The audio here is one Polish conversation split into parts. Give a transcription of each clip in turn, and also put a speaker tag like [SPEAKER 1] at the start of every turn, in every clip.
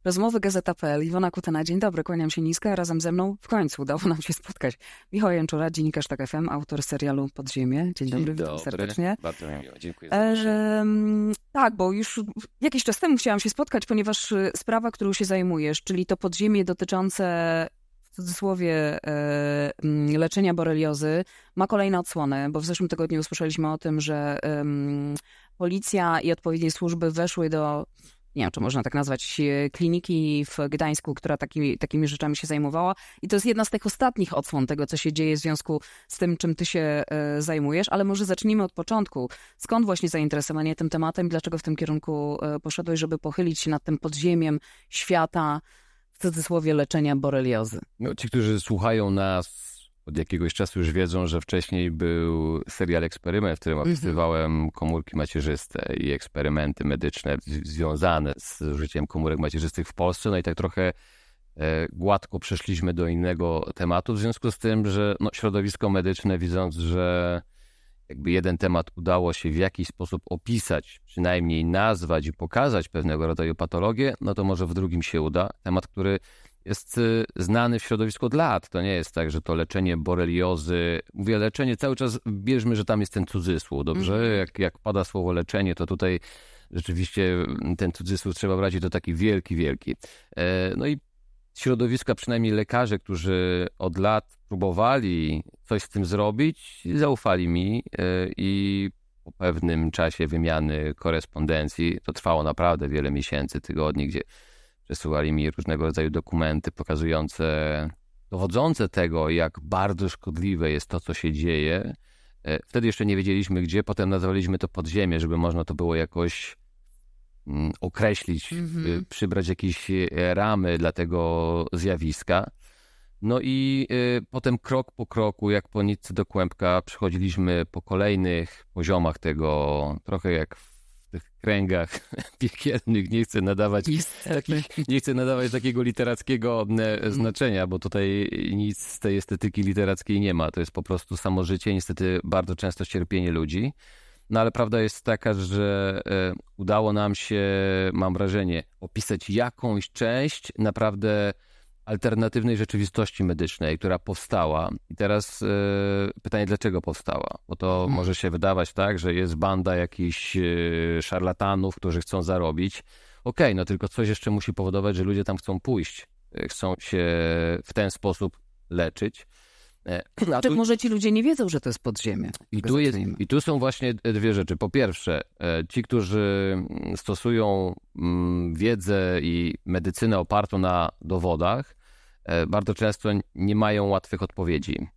[SPEAKER 1] Rozmowy Gazeta.pl. Iwona Kutyna, dzień dobry, kłaniam się nisko, a razem ze mną w końcu udało nam się spotkać. Michał Janczura, dziennikarz TOK FM, autor serialu Podziemie. Dzień dobry, witam serdecznie.
[SPEAKER 2] Bardzo miło, dziękuję.
[SPEAKER 1] Tak, bo już jakiś czas temu chciałam się spotkać, ponieważ sprawa, którą się zajmujesz, czyli to podziemie dotyczące w cudzysłowie leczenia boreliozy, ma kolejne odsłony, bo w zeszłym tygodniu usłyszeliśmy o tym, że policja i odpowiednie służby weszły do, nie wiem, czy można tak nazwać, kliniki w Gdańsku, która takimi rzeczami się zajmowała. I to jest jedna z tych ostatnich odsłon tego, co się dzieje w związku z tym, czym ty się zajmujesz. Ale może zacznijmy od początku. Skąd właśnie zainteresowanie tym tematem? Dlaczego w tym kierunku poszedłeś, żeby pochylić się nad tym podziemiem świata, w cudzysłowie, leczenia boreliozy?
[SPEAKER 2] No, ci, którzy słuchają nas od jakiegoś czasu, już wiedzą, że wcześniej był serial Eksperyment, w którym opisywałem komórki macierzyste i eksperymenty medyczne związane z użyciem komórek macierzystych w Polsce. No i tak trochę gładko przeszliśmy do innego tematu, w związku z tym, że środowisko medyczne, widząc, że jakby jeden temat udało się w jakiś sposób opisać, przynajmniej nazwać i pokazać pewnego rodzaju patologię, no to może w drugim się uda. Temat, który jest znany w środowisku od lat. To nie jest tak, że to leczenie boreliozy, mówię leczenie, cały czas bierzmy, że tam jest ten cudzysłów, dobrze? Jak pada słowo leczenie, to tutaj rzeczywiście ten cudzysłów trzeba brać i to taki wielki, wielki. No i środowiska, przynajmniej lekarze, którzy od lat próbowali coś z tym zrobić, zaufali mi i po pewnym czasie wymiany korespondencji, to trwało naprawdę wiele miesięcy, tygodni, gdzie przesyłali mi różnego rodzaju dokumenty pokazujące, dowodzące tego, jak bardzo szkodliwe jest to, co się dzieje. Wtedy jeszcze nie wiedzieliśmy gdzie, potem nazwaliśmy to podziemie, żeby można to było jakoś określić, przybrać jakieś ramy dla tego zjawiska. No i potem krok po kroku, jak po nitce do kłębka, przechodziliśmy po kolejnych poziomach tego, trochę jak w tych kręgach piekielnych. Nie chcę nadawać takiego literackiego znaczenia, bo tutaj nic z tej estetyki literackiej nie ma. To jest po prostu samo życie, niestety bardzo często cierpienie ludzi. No ale prawda jest taka, że udało nam się, mam wrażenie, opisać jakąś część naprawdę alternatywnej rzeczywistości medycznej, która powstała. I teraz pytanie, dlaczego powstała? Bo to może się wydawać tak, że jest banda jakichś szarlatanów, którzy chcą zarobić. Okej, no tylko coś jeszcze musi powodować, że ludzie tam chcą pójść. Chcą się w ten sposób leczyć.
[SPEAKER 1] Może ci ludzie nie wiedzą, że to jest podziemie.
[SPEAKER 2] I tu są właśnie dwie rzeczy. Po pierwsze, ci, którzy stosują wiedzę i medycynę opartą na dowodach, bardzo często nie mają łatwych odpowiedzi.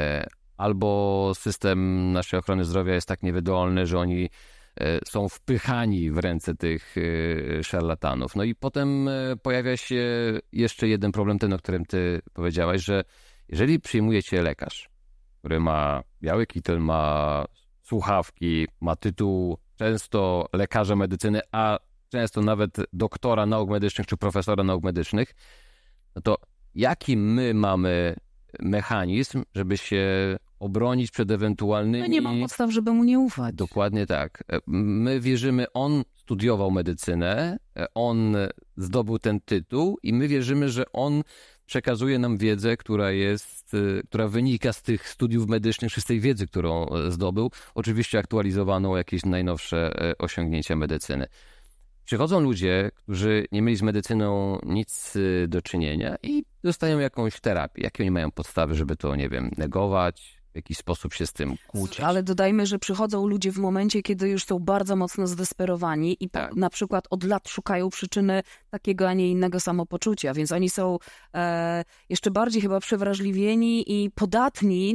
[SPEAKER 2] Albo system naszej ochrony zdrowia jest tak niewydolny, że oni są wpychani w ręce tych szarlatanów. No i potem pojawia się jeszcze jeden problem, ten, o którym ty powiedziałaś, że jeżeli przyjmuje cię lekarz, który ma biały kitel, ma słuchawki, ma tytuł często lekarza medycyny, a często nawet doktora nauk medycznych czy profesora nauk medycznych, no to jaki my mamy mechanizm, żeby się obronić przed ewentualnymi...
[SPEAKER 1] No nie mam podstaw, żeby mu nie ufać.
[SPEAKER 2] Dokładnie tak. My wierzymy, on studiował medycynę, on zdobył ten tytuł i my wierzymy, że on przekazuje nam wiedzę, która wynika z tych studiów medycznych, czy z tej wiedzy, którą zdobył, oczywiście aktualizowaną o jakieś najnowsze osiągnięcia medycyny. Przychodzą ludzie, którzy nie mieli z medycyną nic do czynienia i dostają jakąś terapię. Jakie oni mają podstawy, żeby to, nie wiem, negować, w jakiś sposób się z tym kłócić?
[SPEAKER 1] Ale dodajmy, że przychodzą ludzie w momencie, kiedy już są bardzo mocno zdesperowani i na przykład od lat szukają przyczyny takiego, a nie innego samopoczucia, więc oni są jeszcze bardziej chyba przewrażliwieni i podatni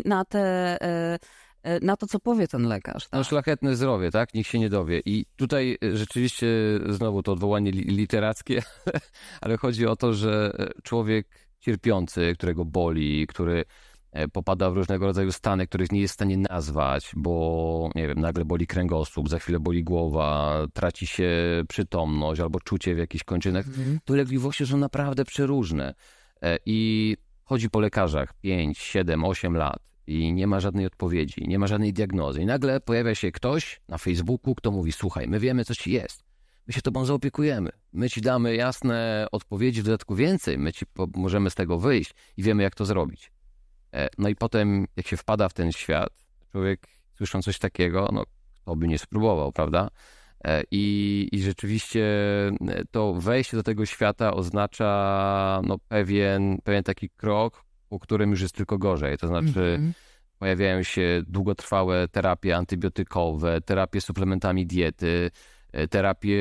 [SPEAKER 1] na to, co powie ten lekarz. Tak?
[SPEAKER 2] No szlachetne zdrowie, tak? Nikt się nie dowie. I tutaj rzeczywiście znowu to odwołanie literackie, ale chodzi o to, że człowiek cierpiący, którego boli, który popada w różnego rodzaju stany, których nie jest w stanie nazwać, bo nie wiem, nagle boli kręgosłup, za chwilę boli głowa, traci się przytomność albo czucie w jakichś kończynach. Dolegliwości są naprawdę przeróżne. I chodzi po lekarzach 5, 7, 8 lat i nie ma żadnej odpowiedzi, nie ma żadnej diagnozy. I nagle pojawia się ktoś na Facebooku, kto mówi: słuchaj, my wiemy, co ci jest. my się tobą zaopiekujemy. My ci damy jasne odpowiedzi, w dodatku więcej. My ci możemy z tego wyjść i wiemy, jak to zrobić. No i potem, jak się wpada w ten świat, człowiek słysząc coś takiego, no kto by nie spróbował, prawda? I rzeczywiście to wejście do tego świata oznacza no, pewien taki krok, po którym już jest tylko gorzej. To znaczy pojawiają się długotrwałe terapie antybiotykowe, terapie suplementami diety, terapie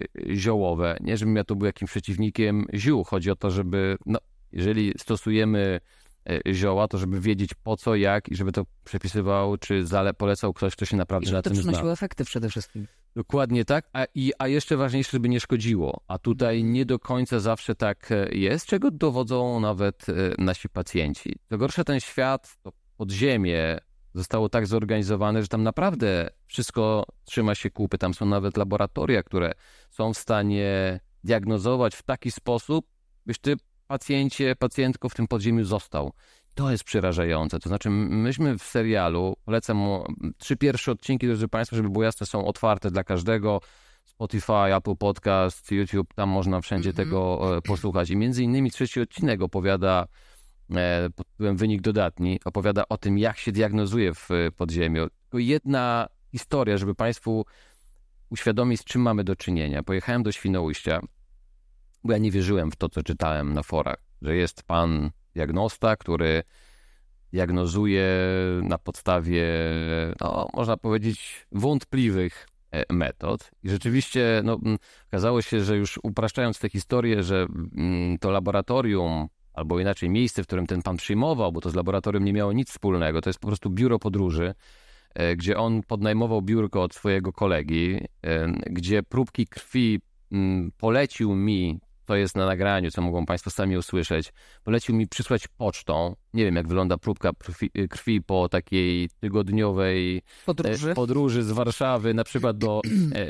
[SPEAKER 2] ziołowe. Nie, żebym ja tu był jakimś przeciwnikiem ziół. Chodzi o to, żeby, no, jeżeli stosujemy zioła, to żeby wiedzieć po co, jak i żeby to przepisywał, czy polecał ktoś, kto się naprawdę na tym zna.
[SPEAKER 1] I żeby to przynosiło efekty przede wszystkim.
[SPEAKER 2] Dokładnie tak, a jeszcze ważniejsze, żeby nie szkodziło. A tutaj nie do końca zawsze tak jest, czego dowodzą nawet nasi pacjenci. Co gorsza, ten świat, to podziemie zostało tak zorganizowane, że tam naprawdę wszystko trzyma się kupy. Tam są nawet laboratoria, które są w stanie diagnozować w taki sposób, byś ty pacjentko w tym podziemiu został. To jest przerażające. To znaczy, myśmy w serialu, polecam 3 pierwsze odcinki, drodzy Państwo, żeby było jasne, są otwarte dla każdego. Spotify, Apple Podcast, YouTube, tam można wszędzie tego posłuchać. I między innymi 3 odcinek opowiada, pod tytułem Wynik dodatni, opowiada o tym, jak się diagnozuje w podziemiu. Tylko jedna historia, żeby Państwu uświadomić, z czym mamy do czynienia. Pojechałem do Świnoujścia, bo ja nie wierzyłem w to, co czytałem na forach, że jest pan diagnosta, który diagnozuje na podstawie, no, można powiedzieć, wątpliwych metod. I rzeczywiście no, okazało się, że już upraszczając tę historię, że to laboratorium, albo inaczej miejsce, w którym ten pan przyjmował, bo to z laboratorium nie miało nic wspólnego, to jest po prostu biuro podróży, gdzie on podnajmował biurko od swojego kolegi, gdzie próbki krwi polecił mi, to jest na nagraniu, co mogą Państwo sami usłyszeć, polecił mi przysłać pocztą. Nie wiem, jak wygląda próbka krwi po takiej tygodniowej podróży z Warszawy, na przykład do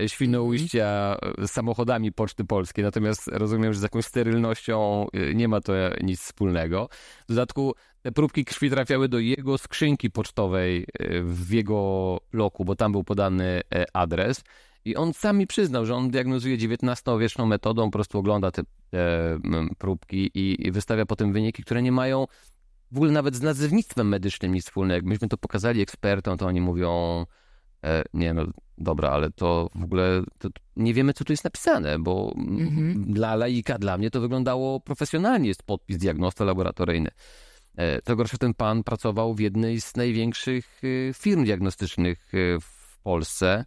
[SPEAKER 2] Świnoujścia samochodami Poczty Polskiej. Natomiast rozumiem, że z jakąś sterylnością nie ma to nic wspólnego. W dodatku te próbki krwi trafiały do jego skrzynki pocztowej w jego bloku, bo tam był podany adres. I on sam mi przyznał, że on diagnozuje XIX-wieczną metodą, po prostu ogląda te próbki i wystawia potem wyniki, które nie mają w ogóle nawet z nazewnictwem medycznym nic wspólnego. Jak myśmy to pokazali ekspertom, to oni mówią, nie no dobra, ale to w ogóle to nie wiemy, co tu jest napisane, bo dla laika, dla mnie to wyglądało profesjonalnie, jest podpis diagnosta laboratoryjny. Co gorsza, ten pan pracował w jednej z największych firm diagnostycznych w Polsce.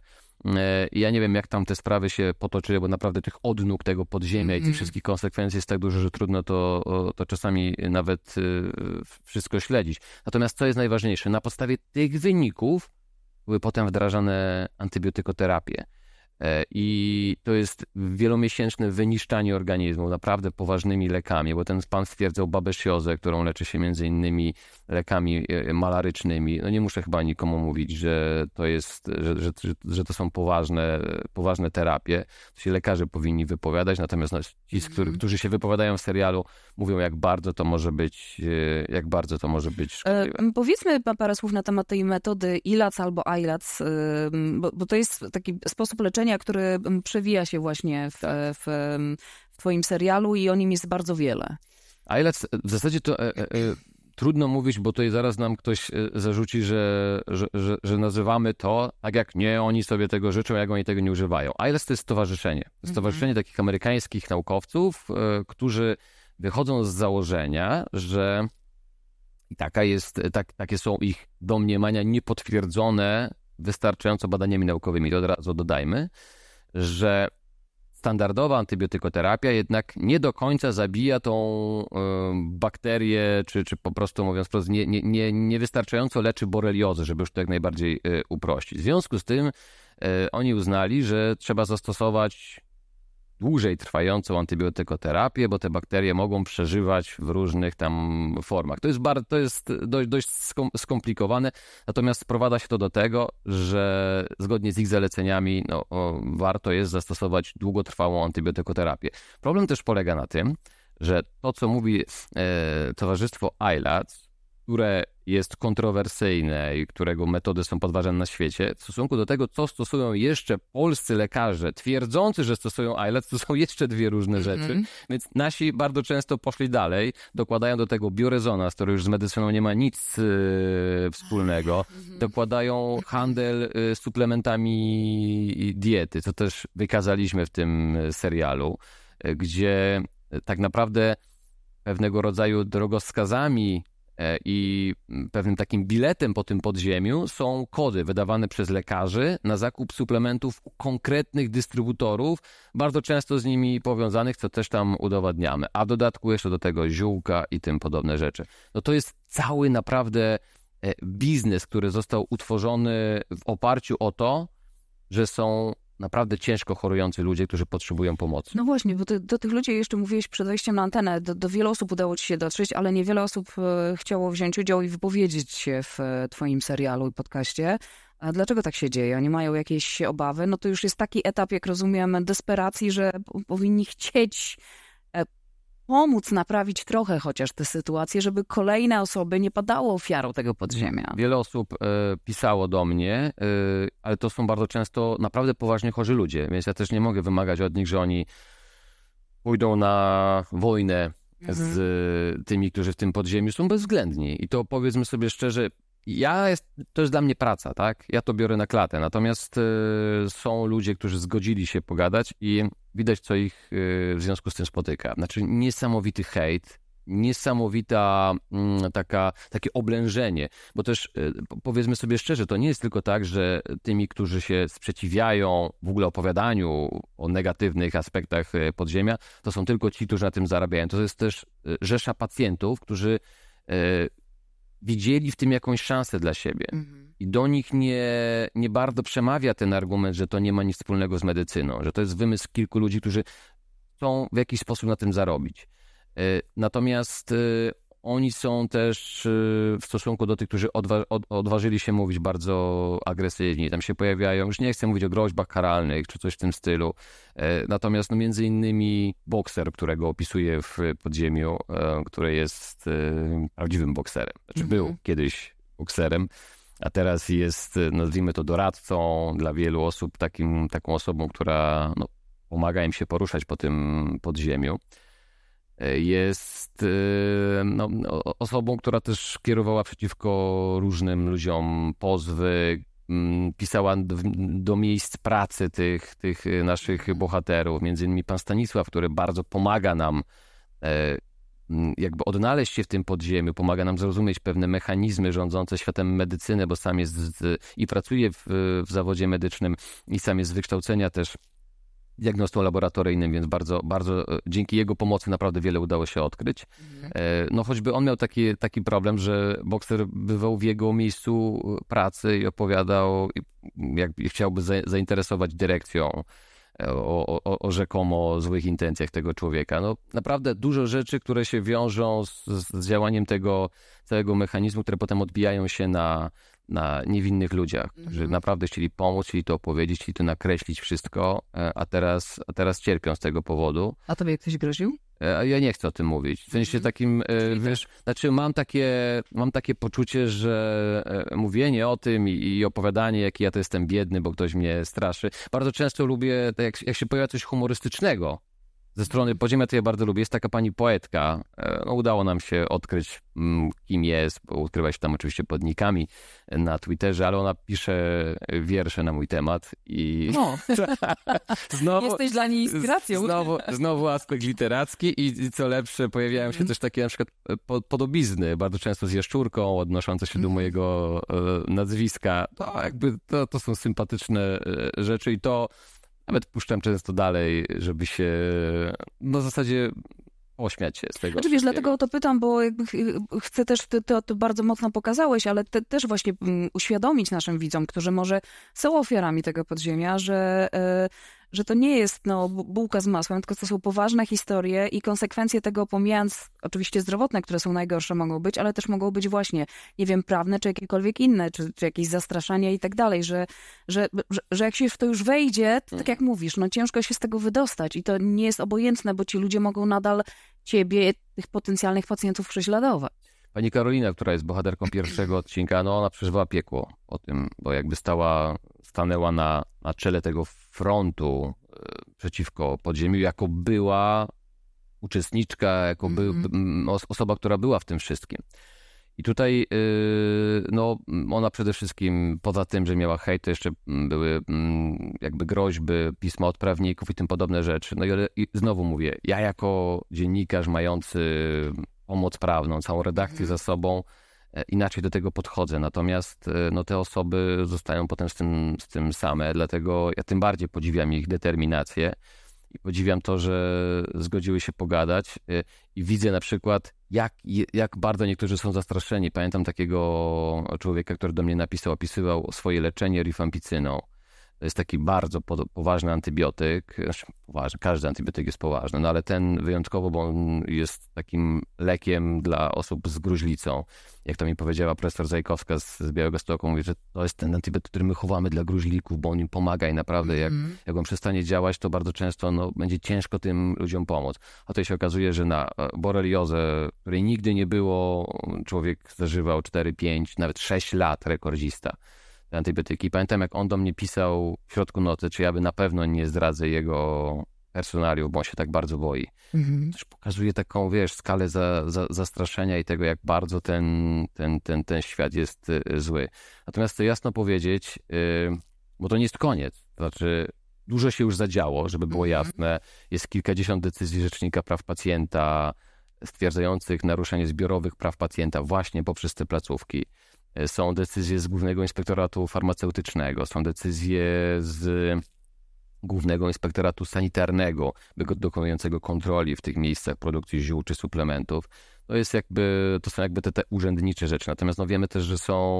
[SPEAKER 2] Ja nie wiem, jak tam te sprawy się potoczyły, bo naprawdę tych odnóg tego podziemia i tych wszystkich konsekwencji jest tak dużo, że trudno to czasami nawet wszystko śledzić. Natomiast co jest najważniejsze, na podstawie tych wyników były potem wdrażane antybiotykoterapie. I to jest wielomiesięczne wyniszczanie organizmu naprawdę poważnymi lekami, bo ten pan stwierdzał babesiozę, którą leczy się między innymi lekami malarycznymi. No nie muszę chyba nikomu mówić, że to jest, że to są poważne terapie. To się lekarze powinni wypowiadać, natomiast no, ci, którzy się wypowiadają w serialu, mówią, jak bardzo to może być szkodliwe.
[SPEAKER 1] Powiedzmy parę słów na temat tej metody ILAC albo ILAC, bo to jest taki sposób leczenia, który przewija się właśnie w twoim serialu i o nim jest bardzo wiele.
[SPEAKER 2] ILAC w zasadzie to trudno mówić, bo tutaj zaraz nam ktoś zarzuci, że nazywamy to tak jak nie, oni sobie tego życzą, jak oni tego nie używają. ILAC to jest stowarzyszenie. To jest stowarzyszenie takich amerykańskich naukowców, którzy wychodzą z założenia, że i takie są ich domniemania niepotwierdzone wystarczająco badaniami naukowymi. To od razu dodajmy, że standardowa antybiotykoterapia jednak nie do końca zabija tą bakterię, czy po prostu mówiąc wprost, niewystarczająco leczy boreliozę, żeby już to jak najbardziej uprościć. W związku z tym oni uznali, że trzeba zastosować dłużej trwającą antybiotykoterapię, bo te bakterie mogą przeżywać w różnych tam formach. To jest dość skomplikowane, natomiast sprowadza się to do tego, że zgodnie z ich zaleceniami warto jest zastosować długotrwałą antybiotykoterapię. Problem też polega na tym, że to, co mówi towarzystwo ILAC, które jest kontrowersyjne i którego metody są podważane na świecie, w stosunku do tego, co stosują jeszcze polscy lekarze, twierdzący, że stosują iLet, to są jeszcze dwie różne rzeczy. Więc nasi bardzo często poszli dalej, dokładają do tego biorezonans, który już z medycyną nie ma nic wspólnego, dokładają handel suplementami diety, co też wykazaliśmy w tym serialu, gdzie tak naprawdę pewnego rodzaju drogowskazami i pewnym takim biletem po tym podziemiu są kody wydawane przez lekarzy na zakup suplementów u konkretnych dystrybutorów, bardzo często z nimi powiązanych, co też tam udowadniamy. A w dodatku jeszcze do tego ziółka i tym podobne rzeczy. No to jest cały naprawdę biznes, który został utworzony w oparciu o to, że są naprawdę ciężko chorujący ludzie, którzy potrzebują pomocy.
[SPEAKER 1] No właśnie, bo ty do tych ludzi jeszcze mówiłeś przed wejściem na antenę. Do wielu osób udało ci się dotrzeć, ale niewiele osób chciało wziąć udział i wypowiedzieć się w twoim serialu i podcaście. A dlaczego tak się dzieje? Oni mają jakieś obawy? No to już jest taki etap, jak rozumiem, desperacji, że powinni chcieć pomóc naprawić trochę chociaż tę sytuację, żeby kolejne osoby nie padały ofiarą tego podziemia.
[SPEAKER 2] Wiele osób pisało do mnie, ale to są bardzo często naprawdę poważnie chorzy ludzie, więc ja też nie mogę wymagać od nich, że oni pójdą na wojnę z tymi, którzy w tym podziemiu są bezwzględni. I to powiedzmy sobie szczerze, to jest dla mnie praca, tak? Ja to biorę na klatę. Natomiast są ludzie, którzy zgodzili się pogadać i widać, co ich w związku z tym spotyka. Znaczy niesamowity hejt, niesamowita takie oblężenie, bo też powiedzmy sobie szczerze, to nie jest tylko tak, że tymi, którzy się sprzeciwiają w ogóle opowiadaniu o negatywnych aspektach podziemia, to są tylko ci, którzy na tym zarabiają. To jest też rzesza pacjentów, którzy widzieli w tym jakąś szansę dla siebie. I do nich nie bardzo przemawia ten argument, że to nie ma nic wspólnego z medycyną, że to jest wymysł kilku ludzi, którzy chcą w jakiś sposób na tym zarobić. Natomiast oni są też w stosunku do tych, którzy odważyli się mówić bardzo agresywnie. Tam się pojawiają, już nie chcę mówić o groźbach karalnych czy coś w tym stylu. Natomiast między innymi bokser, którego opisuję w podziemiu, który jest prawdziwym bokserem. Znaczy był kiedyś bokserem, a teraz jest, nazwijmy to, doradcą dla wielu osób, taką osobą, która pomaga im się poruszać po tym podziemiu. Jest osobą, która też kierowała przeciwko różnym ludziom pozwy, pisała do miejsc pracy tych naszych bohaterów, między innymi pan Stanisław, który bardzo pomaga nam jakby odnaleźć się w tym podziemiu, pomaga nam zrozumieć pewne mechanizmy rządzące światem medycyny, bo sam jest i pracuje w zawodzie medycznym i sam jest z wykształcenia też diagnostą laboratoryjnym, więc bardzo, bardzo dzięki jego pomocy naprawdę wiele udało się odkryć. Choćby on miał taki problem, że bokser bywał w jego miejscu pracy i opowiadał, jak chciałby zainteresować dyrekcją o rzekomo złych intencjach tego człowieka. Naprawdę dużo rzeczy, które się wiążą z działaniem tego całego mechanizmu, które potem odbijają się na niewinnych ludziach, którzy naprawdę chcieli pomóc, chcieli to opowiedzieć, chcieli to nakreślić wszystko, a teraz cierpią z tego powodu.
[SPEAKER 1] A tobie ktoś groził?
[SPEAKER 2] Ja nie chcę o tym mówić. W sensie takim, znaczy mam takie poczucie, że mówienie o tym i opowiadanie, jaki ja to jestem biedny, bo ktoś mnie straszy. Bardzo często lubię, tak jak się pojawia coś humorystycznego ze strony podziemia, to ja bardzo lubię. Jest taka pani poetka. Udało nam się odkryć, kim jest, bo ukrywa się tam oczywiście pod nickami na Twitterze, ale ona pisze wiersze na mój temat i
[SPEAKER 1] znowu, jesteś dla niej inspiracją.
[SPEAKER 2] Znowu aspekt literacki i co lepsze, pojawiają się też takie na przykład podobizny, bardzo często z jaszczurką, odnoszące się do mojego nazwiska. To są sympatyczne rzeczy i to nawet puszczam często dalej, żeby się w zasadzie ośmiać się z tego.
[SPEAKER 1] Znaczy, wiesz, dlatego o to pytam, bo jakby chcę też, ty to bardzo mocno pokazałeś, ale też właśnie uświadomić naszym widzom, którzy może są ofiarami tego podziemia, że to nie jest bułka z masłem, tylko to są poważne historie i konsekwencje tego, pomijając oczywiście zdrowotne, które są najgorsze, mogą być, ale też mogą być właśnie, nie wiem, prawne, czy jakiekolwiek inne, czy jakieś zastraszania i tak dalej, że jak się w to już wejdzie, to tak jak mówisz, ciężko się z tego wydostać i to nie jest obojętne, bo ci ludzie mogą nadal ciebie, tych potencjalnych pacjentów prześladować.
[SPEAKER 2] Pani Karolina, która jest bohaterką pierwszego odcinka, no ona przeżywała piekło o tym, bo jakby stanęła na czele tego frontu przeciwko podziemiu, jako była uczestniczka, jako osoba, która była w tym wszystkim. I tutaj no, ona przede wszystkim, poza tym, że miała hejt, to jeszcze były jakby groźby, pisma od prawników i tym podobne rzeczy. No i znowu mówię, ja jako dziennikarz mający pomoc prawną, całą redakcję za sobą, inaczej do tego podchodzę. Natomiast no, te osoby zostają potem z tym same, dlatego ja tym bardziej podziwiam ich determinację i podziwiam to, że zgodziły się pogadać i widzę na przykład, jak bardzo niektórzy są zastraszeni. Pamiętam takiego człowieka, który do mnie napisał, opisywał swoje leczenie rifampicyną. To jest taki bardzo poważny antybiotyk. Poważny, każdy antybiotyk jest poważny, no ale ten wyjątkowo, bo on jest takim lekiem dla osób z gruźlicą. Jak to mi powiedziała profesor Zajkowska z Białegostoku, mówi, że to jest ten antybiotyk, który my chowamy dla gruźlików, bo on im pomaga i naprawdę jak on przestanie działać, to bardzo często no, będzie ciężko tym ludziom pomóc. A tutaj się okazuje, że na boreliozę, której nigdy nie było, człowiek zażywał 4, 5, nawet 6 lat, rekordzista. Te antybiotyki. Pamiętam, jak on do mnie pisał w środku nocy, czy ja by na pewno nie zdradzę jego personaliów, bo on się tak bardzo boi. Też pokazuje taką, wiesz, skalę zastraszenia i tego, jak bardzo ten świat jest zły. Natomiast chcę jasno powiedzieć, bo to nie jest koniec. To znaczy, dużo się już zadziało, żeby było jasne. Jest kilkadziesiąt decyzji Rzecznika Praw Pacjenta stwierdzających naruszenie zbiorowych praw pacjenta właśnie poprzez te placówki. Są decyzje z Głównego Inspektoratu Farmaceutycznego, są decyzje z Głównego Inspektoratu Sanitarnego, dokonującego kontroli w tych miejscach produkcji ziół czy suplementów. To są jakby te urzędnicze rzeczy. Natomiast no wiemy też,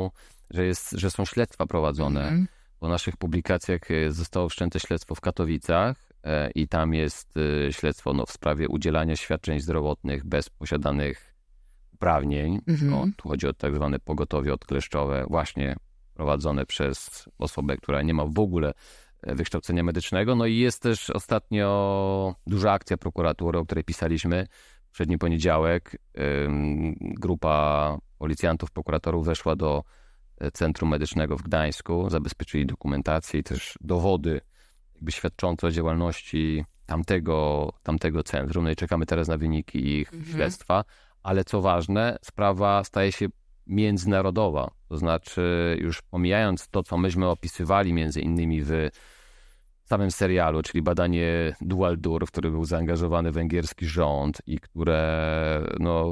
[SPEAKER 2] że są śledztwa prowadzone. Po naszych publikacjach zostało wszczęte śledztwo w Katowicach i tam jest śledztwo w sprawie udzielania świadczeń zdrowotnych bez posiadanych uprawnień. Tu chodzi o tak zwane pogotowie odkleszczowe, właśnie prowadzone przez osobę, która nie ma w ogóle wykształcenia medycznego. No i jest też ostatnio duża akcja prokuratury, o której pisaliśmy. W poprzedni poniedziałek grupa policjantów, prokuratorów weszła do Centrum Medycznego w Gdańsku, zabezpieczyli dokumentację i też dowody jakby świadczące o działalności tamtego centrum. No i czekamy teraz na wyniki ich śledztwa. Ale co ważne, sprawa staje się międzynarodowa. To znaczy, już pomijając to, co myśmy opisywali między innymi w samym serialu, czyli badanie Dual Dur, w który był zaangażowany węgierski rząd i które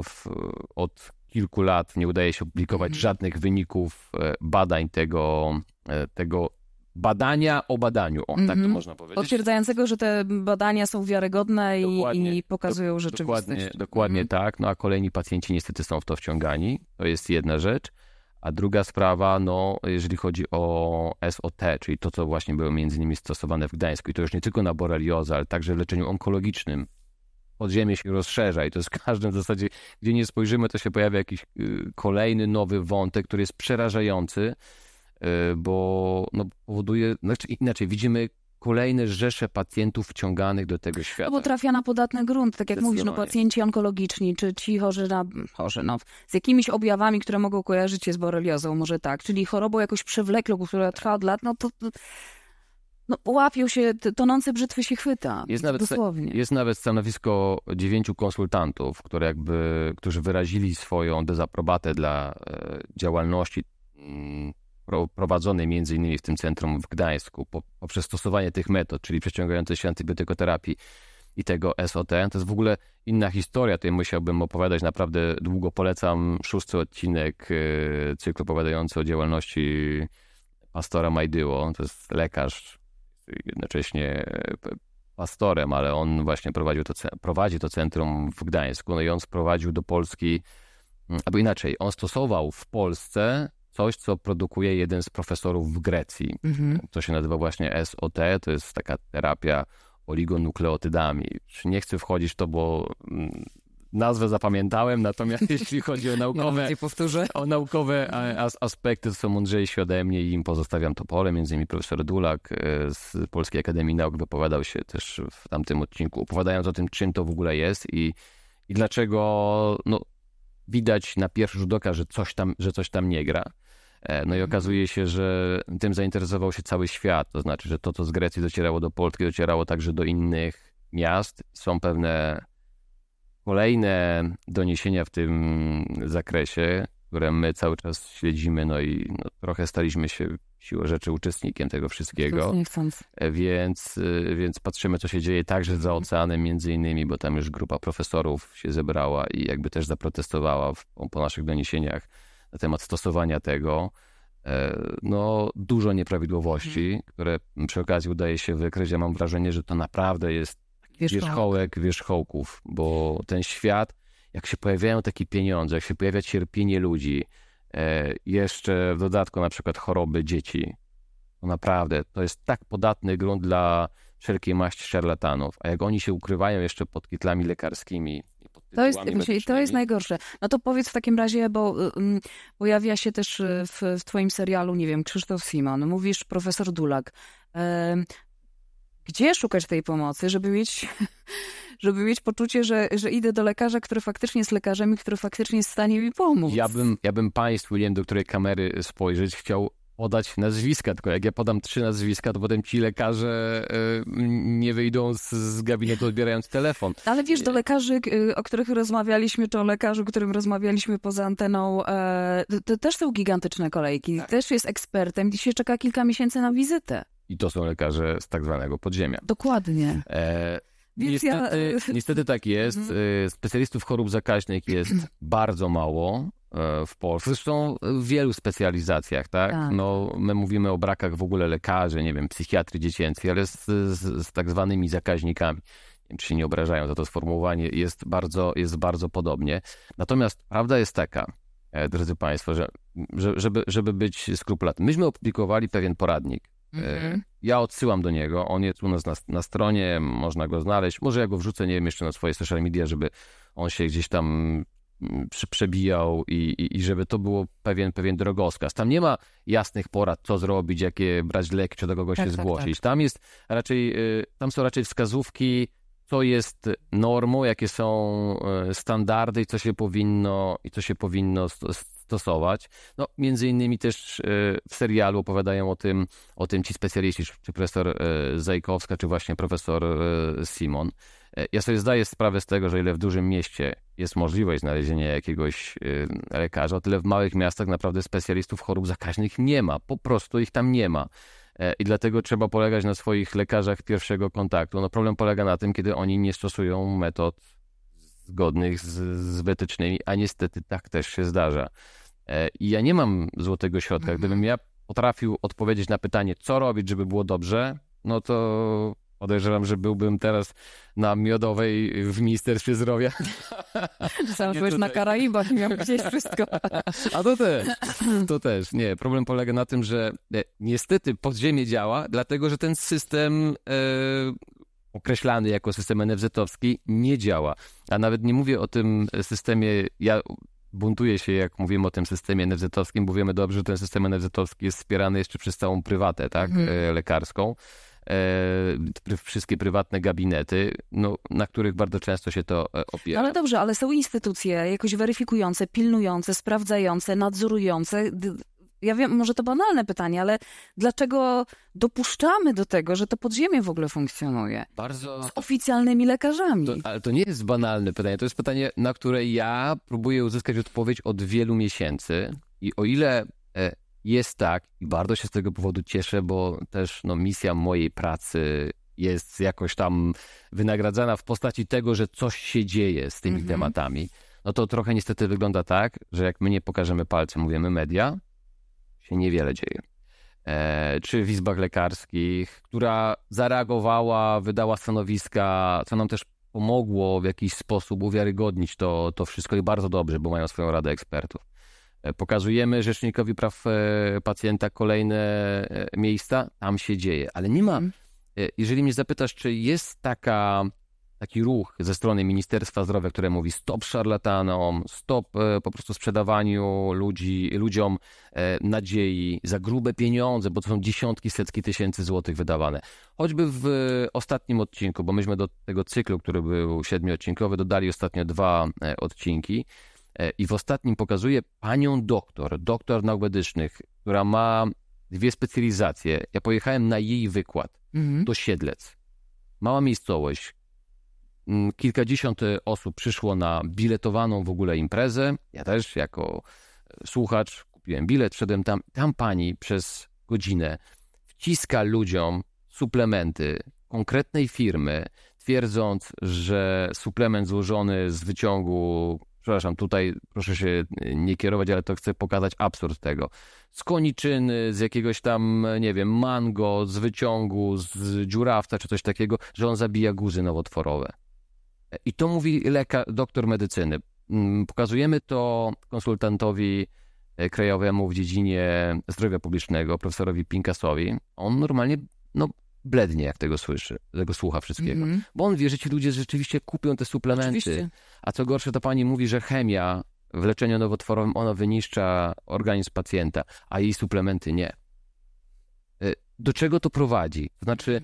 [SPEAKER 2] od kilku lat nie udaje się opublikować żadnych wyników badań tego badania o badaniu, tak to można powiedzieć.
[SPEAKER 1] Potwierdzającego, że te badania są wiarygodne i pokazują rzeczywistość.
[SPEAKER 2] Dokładnie tak, a kolejni pacjenci niestety są w to wciągani. To jest jedna rzecz. A druga sprawa, jeżeli chodzi o SOT, czyli to, co właśnie było między innymi stosowane w Gdańsku i to już nie tylko na boreliozę, ale także w leczeniu onkologicznym. Podziemie się rozszerza i to jest w każdym w zasadzie, gdzie nie spojrzymy, to się pojawia jakiś kolejny nowy wątek, który jest przerażający, bo powoduje, inaczej, widzimy kolejne rzesze pacjentów wciąganych do tego świata.
[SPEAKER 1] Bo trafia na podatny grunt, tak jak mówisz, pacjenci onkologiczni, czy ci chorzy z jakimiś objawami, które mogą kojarzyć się z boreliozą, może tak, czyli chorobą jakoś przewleklą, która trwa od lat, łapią się, tonące brzytwy się chwyta, dosłownie.
[SPEAKER 2] Jest nawet stanowisko 9 konsultantów, którzy wyrazili swoją dezaprobatę dla działalności prowadzonej między innymi w tym centrum w Gdańsku poprzez stosowanie tych metod, czyli przeciągającej się antybiotykoterapii i tego SOT. To jest w ogóle inna historia, tutaj musiałbym opowiadać naprawdę długo. Polecam 6. odcinek cyklu opowiadający o działalności pastora Majdyło. To jest lekarz, jednocześnie pastorem, ale on właśnie prowadzi to centrum w Gdańsku. I on sprowadził do Polski, albo inaczej, on stosował w Polsce coś, co produkuje jeden z profesorów w Grecji. To się nazywa właśnie SOT, to jest taka terapia oligonukleotydami. Nie chcę wchodzić w to, bo nazwę zapamiętałem, natomiast jeśli chodzi o naukowe aspekty, to są mądrzejsi ode mnie i im pozostawiam to pole. Między innymi profesor Dulak z Polskiej Akademii Nauk wypowiadał się też w tamtym odcinku, opowiadając o tym, czym to w ogóle jest i dlaczego widać na pierwszy rzut oka, że coś tam nie gra. No i okazuje się, że tym zainteresował się cały świat, to znaczy, że to, co z Grecji docierało do Polski, docierało także do innych miast. Są pewne kolejne doniesienia w tym zakresie, które my cały czas śledzimy, no i trochę staliśmy się siłą rzeczy uczestnikiem tego wszystkiego. Więc patrzymy, co się dzieje także za oceanem między innymi, bo tam już grupa profesorów się zebrała i jakby też zaprotestowała po naszych doniesieniach na temat stosowania tego. No, dużo nieprawidłowości, które przy okazji udaje się wykryć. Ja mam wrażenie, że to naprawdę jest wierzchołek wierzchołków, bo ten świat, jak się pojawiają takie pieniądze, jak się pojawia cierpienie ludzi, jeszcze w dodatku na przykład choroby dzieci, to naprawdę to jest tak podatny grunt dla wszelkiej maści szarlatanów, a jak oni się ukrywają jeszcze pod kitlami lekarskimi.
[SPEAKER 1] To jest najgorsze. No to powiedz w takim razie, bo pojawia się też w twoim serialu, nie wiem, Krzysztof Simon, mówisz profesor Dulak. Gdzie szukać tej pomocy, żeby mieć poczucie, że idę do lekarza, który faktycznie jest lekarzem i który faktycznie jest w stanie mi pomóc?
[SPEAKER 2] Ja bym państwu, nie wiem do której kamery spojrzeć, chciał podać nazwiska, tylko jak ja podam 3 nazwiska, to potem ci lekarze nie wyjdą z gabinetu odbierając telefon.
[SPEAKER 1] Ale wiesz, do lekarzy, o których rozmawialiśmy, czy o lekarzu, którym rozmawialiśmy poza anteną, to też są gigantyczne kolejki. Tak. Też jest ekspertem i się czeka kilka miesięcy na wizytę.
[SPEAKER 2] I to są lekarze z tak zwanego podziemia.
[SPEAKER 1] Dokładnie.
[SPEAKER 2] Niestety tak jest. Specjalistów chorób zakaźnych jest bardzo mało w Polsce. Zresztą w wielu specjalizacjach, tak? No, my mówimy o brakach w ogóle lekarzy, nie wiem, psychiatry dziecięcej, ale z tak zwanymi zakaźnikami. Nie wiem, czy się nie obrażają za to sformułowanie. Jest bardzo podobnie. Natomiast prawda jest taka, drodzy Państwo, że żeby być skrupulatnym. Myśmy opublikowali pewien poradnik. Ja odsyłam do niego, on jest u nas na stronie, można go znaleźć, może ja go wrzucę, nie wiem, jeszcze na swoje social media, żeby on się gdzieś tam przebijał i żeby to było pewien drogowskaz. Tam nie ma jasnych porad, co zrobić, jakie brać leki, czy do kogoś się zgłosić. Tak. Tam są raczej wskazówki, co jest normą, jakie są standardy i co się powinno stosować. No, między innymi też w serialu opowiadają o tym ci specjaliści, czy profesor Zajkowska, czy właśnie profesor Simon. Ja sobie zdaję sprawę z tego, że ile w dużym mieście jest możliwość znalezienia jakiegoś lekarza, o tyle w małych miastach naprawdę specjalistów chorób zakaźnych nie ma. Po prostu ich tam nie ma. I dlatego trzeba polegać na swoich lekarzach pierwszego kontaktu. No, problem polega na tym, kiedy oni nie stosują metod zgodnych z wytycznymi, a niestety tak też się zdarza. I ja nie mam złotego środka. Gdybym ja potrafił odpowiedzieć na pytanie, co robić, żeby było dobrze, no to podejrzewam, że byłbym teraz na Miodowej w Ministerstwie Zdrowia.
[SPEAKER 1] Sam byłeś na Karaibach, miał gdzieś wszystko.
[SPEAKER 2] A to też. Nie, problem polega na tym, że niestety podziemie działa, dlatego że ten system określany jako system NFZ-owski nie działa. A nawet nie mówię o tym systemie, ja buntuję się, jak mówimy o tym systemie NFZ-owskim, bo wiemy dobrze, że ten system NFZ-owski jest wspierany jeszcze przez całą prywatę, tak, lekarską. Wszystkie prywatne gabinety, no, na których bardzo często się to opiera.
[SPEAKER 1] Ale dobrze, ale są instytucje jakoś weryfikujące, pilnujące, sprawdzające, nadzorujące. Ja wiem, może to banalne pytanie, ale dlaczego dopuszczamy do tego, że to podziemie w ogóle funkcjonuje? Z oficjalnymi lekarzami.
[SPEAKER 2] Ale to nie jest banalne pytanie, to jest pytanie, na które ja próbuję uzyskać odpowiedź od wielu miesięcy i o ile jest tak i bardzo się z tego powodu cieszę, bo też misja mojej pracy jest jakoś tam wynagradzana w postaci tego, że coś się dzieje z tymi tematami, no to trochę niestety wygląda tak, że jak my nie pokażemy palcem, mówimy media, się niewiele dzieje. Czy w izbach lekarskich, która zareagowała, wydała stanowiska, co nam też pomogło w jakiś sposób uwiarygodnić to wszystko i bardzo dobrze, bo mają swoją radę ekspertów. Pokazujemy Rzecznikowi Praw Pacjenta kolejne miejsca, tam się dzieje, ale nie ma, jeżeli mnie zapytasz, czy jest taki ruch ze strony Ministerstwa Zdrowia, które mówi stop szarlatanom, stop po prostu sprzedawaniu ludziom nadziei za grube pieniądze, bo to są dziesiątki, setki tysięcy złotych wydawane. Choćby w ostatnim odcinku, bo myśmy do tego cyklu, który był 7-odcinkowy, dodali ostatnio 2 odcinki. I w ostatnim pokazuje panią doktor nauk medycznych, która ma 2 specjalizacje. Ja pojechałem na jej wykład do Siedlec. Mała miejscowość. Kilkadziesiąt osób przyszło na biletowaną w ogóle imprezę. Ja też jako słuchacz kupiłem bilet, szedłem tam. Tam pani przez godzinę wciska ludziom suplementy konkretnej firmy, twierdząc, że suplement złożony z wyciągu, przepraszam, tutaj proszę się nie kierować, ale to chcę pokazać absurd tego, z koniczyny, z jakiegoś tam, nie wiem, mango, z wyciągu, z dziurawca czy coś takiego, że on zabija guzy nowotworowe. I to mówi doktor medycyny. Pokazujemy to konsultantowi krajowemu w dziedzinie zdrowia publicznego, profesorowi Pinkasowi. On normalnie, blednie, jak tego słyszy, tego słucha wszystkiego. Bo on wie, że ci ludzie rzeczywiście kupią te suplementy.
[SPEAKER 1] Oczywiście.
[SPEAKER 2] A co gorsze, to pani mówi, że chemia w leczeniu nowotworowym, ona wyniszcza organizm pacjenta, a jej suplementy nie. Do czego to prowadzi? To znaczy,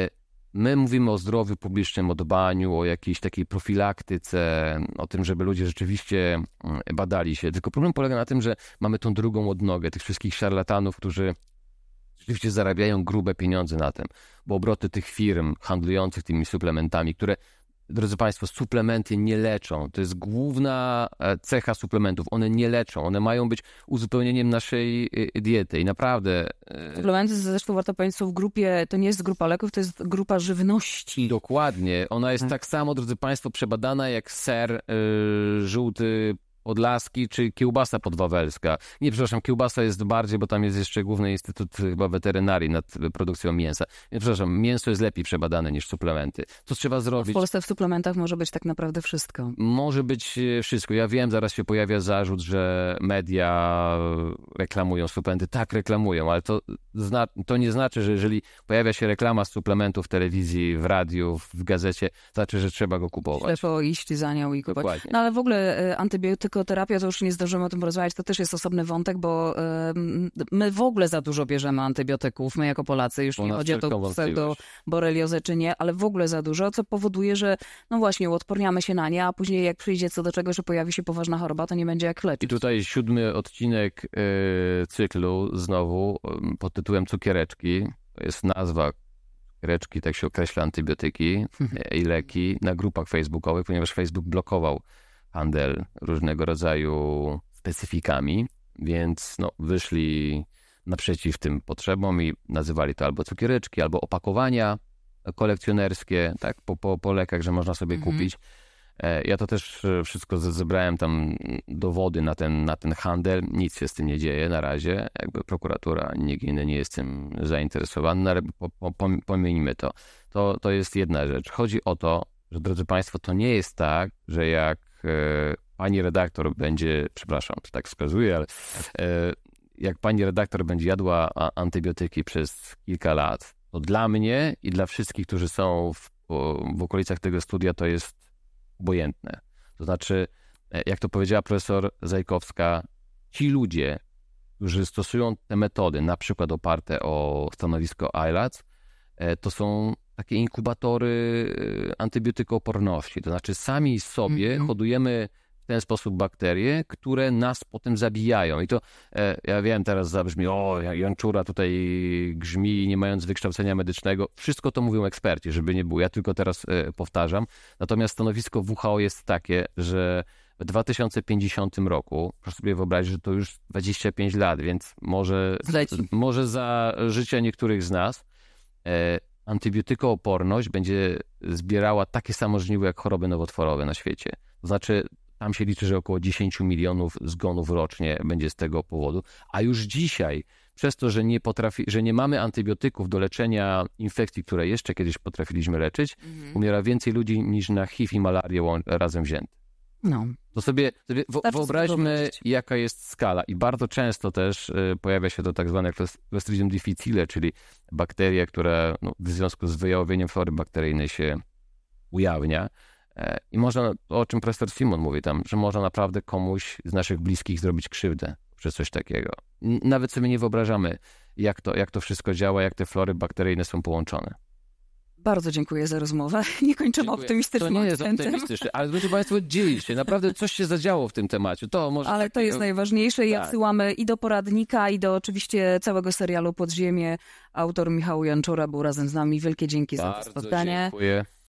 [SPEAKER 2] my mówimy o zdrowiu publicznym, o dbaniu, o jakiejś takiej profilaktyce, o tym, żeby ludzie rzeczywiście badali się. Tylko problem polega na tym, że mamy tą drugą odnogę tych wszystkich szarlatanów, którzy rzeczywiście zarabiają grube pieniądze na tym, bo obroty tych firm handlujących tymi suplementami, które, drodzy Państwo, suplementy nie leczą. To jest główna cecha suplementów. One nie leczą. One mają być uzupełnieniem naszej diety i naprawdę...
[SPEAKER 1] Suplementy, zresztą warto powiedzieć, są w grupie, to nie jest grupa leków, to jest grupa żywności.
[SPEAKER 2] Dokładnie. Ona jest tak samo, drodzy Państwo, przebadana jak ser żółty podlaski czy kiełbasa podwawelska. Nie, przepraszam, kiełbasa jest bardziej, bo tam jest jeszcze Główny Instytut chyba Weterynarii nad produkcją mięsa. Nie, przepraszam, mięso jest lepiej przebadane niż suplementy. Co trzeba zrobić?
[SPEAKER 1] W Polsce w suplementach może być tak naprawdę wszystko.
[SPEAKER 2] Może być wszystko. Ja wiem, zaraz się pojawia zarzut, że media reklamują suplementy. Tak, reklamują, ale to nie znaczy, że jeżeli pojawia się reklama z suplementu w telewizji, w radiu, w gazecie, znaczy, że trzeba go kupować.
[SPEAKER 1] Ślepo iść za nią i kupować.
[SPEAKER 2] Dokładnie.
[SPEAKER 1] No ale w ogóle antybiotykoterapia, to już nie zdążymy o tym porozmawiać, to też jest osobny wątek, bo my w ogóle za dużo bierzemy antybiotyków, my jako Polacy, już nie chodzi o to pseudoboreliozę czy nie, ale w ogóle za dużo, co powoduje, że no właśnie uodporniamy się na nie, a później jak przyjdzie co do czego, że pojawi się poważna choroba, to nie będzie jak leczyć.
[SPEAKER 2] I tutaj 7. odcinek cyklu znowu pod tytułem Cukiereczki. To jest nazwa cukiereczki, tak się określa antybiotyki i leki na grupach facebookowych, ponieważ Facebook blokował handel różnego rodzaju specyfikami, więc wyszli naprzeciw tym potrzebom i nazywali to albo cukiereczki, albo opakowania kolekcjonerskie, tak, po lekach, że można sobie kupić. Ja to też wszystko zebrałem tam dowody na ten handel. Nic się z tym nie dzieje na razie. Jakby prokuratura, nikt inny nie jest tym zainteresowany, ale pomijmy to. To jest jedna rzecz. Chodzi o to, że drodzy Państwo, to nie jest tak, że jak pani redaktor będzie, przepraszam, to tak wskazuję, ale jak pani redaktor będzie jadła antybiotyki przez kilka lat, to dla mnie i dla wszystkich, którzy są w okolicach tego studia, to jest obojętne. To znaczy, jak to powiedziała profesor Zajkowska, ci ludzie, którzy stosują te metody, na przykład oparte o stanowisko ILAC, to są takie inkubatory antybiotykooporności. To znaczy sami sobie hodujemy w ten sposób bakterie, które nas potem zabijają. I to, ja wiem, teraz zabrzmi, Janczura tutaj grzmi, nie mając wykształcenia medycznego. Wszystko to mówią eksperci, żeby nie było. Ja tylko teraz powtarzam. Natomiast stanowisko WHO jest takie, że w 2050 roku, proszę sobie wyobrazić, że to już 25 lat, więc może za życia niektórych z nas antybiotykooporność będzie zbierała takie samo żniwo jak choroby nowotworowe na świecie. To znaczy, tam się liczy, że około 10 milionów zgonów rocznie będzie z tego powodu, a już dzisiaj, przez to, że nie mamy antybiotyków do leczenia infekcji, które jeszcze kiedyś potrafiliśmy leczyć, umiera więcej ludzi niż na HIV i malarię razem wzięte.
[SPEAKER 1] No.
[SPEAKER 2] To sobie wyobraźmy, jaka jest skala. I bardzo często też pojawia się to tak zwane Clostridium difficile, czyli bakteria, która w związku z wyjałowieniem flory bakteryjnej się ujawnia. I można, o czym profesor Simon mówi tam, że można naprawdę komuś z naszych bliskich zrobić krzywdę przez coś takiego. Nawet sobie nie wyobrażamy, jak to wszystko działa, jak te flory bakteryjne są połączone.
[SPEAKER 1] Bardzo dziękuję za rozmowę. Nie kończymy optymistycznym
[SPEAKER 2] To nie jest
[SPEAKER 1] akcentem.
[SPEAKER 2] optymistyczne, ale będziecie Państwo dzielić się. Naprawdę coś się zadziało w tym temacie.
[SPEAKER 1] Ale to jest najważniejsze i odsyłamy i do poradnika, i do oczywiście całego serialu Podziemie. Autor Michał Janczura był razem z nami. Wielkie dzięki za to spotkanie.
[SPEAKER 2] Dziękuję.